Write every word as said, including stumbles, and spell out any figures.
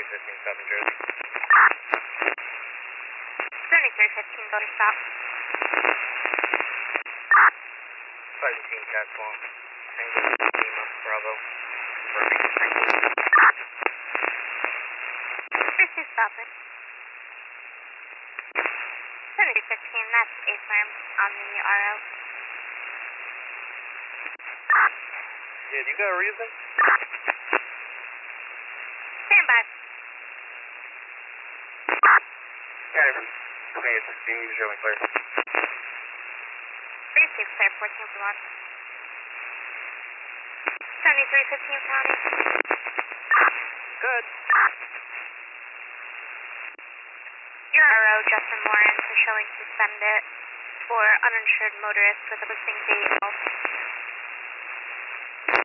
seventy-three fifteen, South New Jersey. seventy-three fifteen, go to stop. Sergeant Team Cat Swamp. Tango Lima, Bravo. Here's two stopping. seventy-three fifteen, that's A-firm on the R O. Yeah, do you got a reason? Stand by. Yeah, twenty-eight sixteen, you showing clear. three six clear, fourteen for one. seventy-three fifteen, County. Good. Your R O, Justin Lawrence, is showing suspended for uninsured motorists with a listing date of